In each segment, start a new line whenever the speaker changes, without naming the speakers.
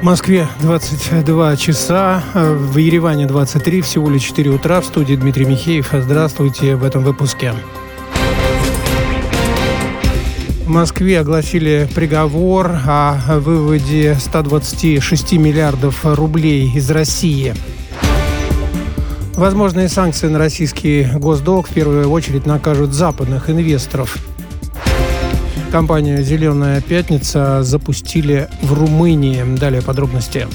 В Москве 22 часа, в Ереване 23, всего лишь 4 утра. В студии Дмитрий Михеев. Здравствуйте в этом выпуске. В Москве огласили приговор о выводе 126 миллиардов рублей из России. Возможные санкции на российский госдолг в первую очередь накажут западных инвесторов. Компанию «Зеленая пятница» запустили в Румынии. Далее подробности.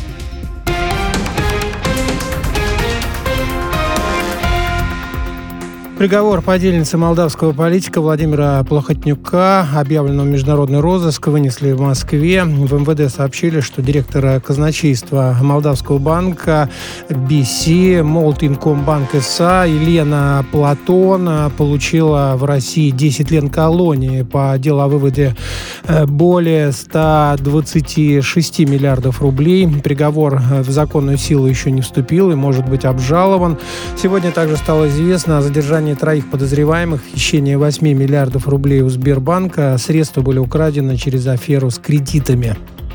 Приговор подельницы молдавского политика Владимира Плохотнюка, объявленного в международный розыск, вынесли в Москве. В МВД сообщили, что директора казначейства Молдавского банка BC, Молтинкомбанк СА Елена Платон получила в России 10 лет колонии по делу о выводе более 126 миллиардов рублей. Приговор в законную силу еще не вступил и может быть обжалован. Сегодня также стало известно о задержании троих подозреваемых в хищении 8 миллиардов рублей у Сбербанка. Средства были украдены через аферу с кредитами.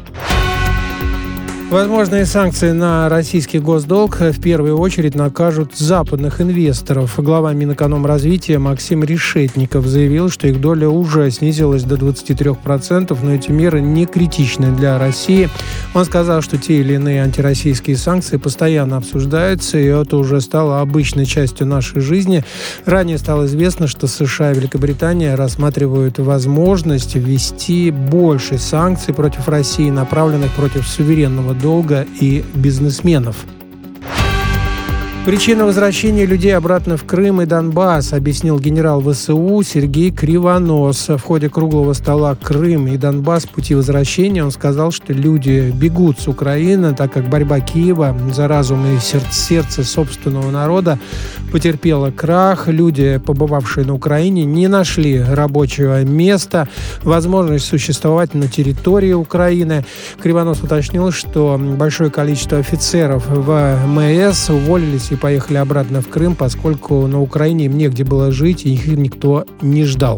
Возможные санкции на российский госдолг в первую очередь накажут западных инвесторов. Глава Минэкономразвития Максим Решетников заявил, что их доля уже снизилась до 23%, но эти меры не критичны для России. Он сказал, что те или иные антироссийские санкции постоянно обсуждаются, и это уже стало обычной частью нашей жизни. Ранее стало известно, что США и Великобритания рассматривают возможность ввести больше санкций против России, направленных против суверенного долга и бизнесменов. Причина возвращения людей обратно в Крым и Донбасс, объяснил генерал ВСУ Сергей Кривонос. В ходе круглого стола «Крым и Донбасс. Пути возвращения» он сказал, что люди бегут с Украины, так как борьба Киева за разум и сердце собственного народа потерпела крах. Люди, побывавшие на Украине, не нашли рабочего места, возможность существовать на территории Украины. Кривонос уточнил, что большое количество офицеров ВМС уволились и поехали обратно в Крым, поскольку на Украине им негде было жить, и их никто не ждал.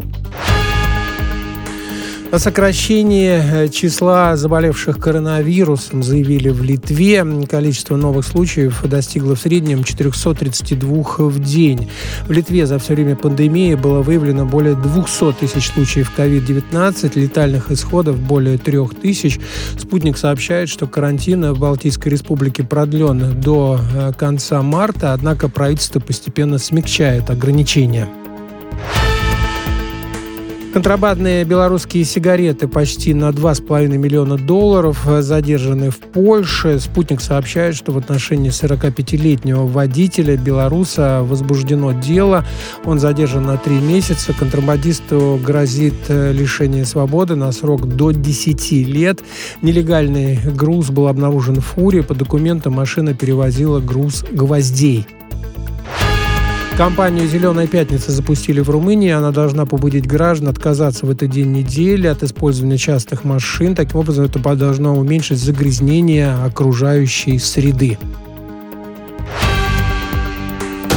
О сокращении числа заболевших коронавирусом заявили в Литве. Количество новых случаев достигло в среднем 432 в день. В Литве за все время пандемии было выявлено более 200 тысяч случаев COVID-19, летальных исходов более 3000. Спутник сообщает, что карантин в Балтийской республике продлен до конца марта, однако правительство постепенно смягчает ограничения. Контрабандные белорусские сигареты почти на $2,5 миллиона задержаны в Польше. Спутник сообщает, что в отношении 45-летнего водителя белоруса возбуждено дело. Он задержан на 3 месяца. Контрабандисту грозит лишение свободы на срок до 10 лет. Нелегальный груз был обнаружен в фуре. По документам машина перевозила груз гвоздей. Компанию «Зеленая пятница» запустили в Румынии. Она должна побудить граждан отказаться в этот день недели от использования частных машин. Таким образом, это должно уменьшить загрязнение окружающей среды.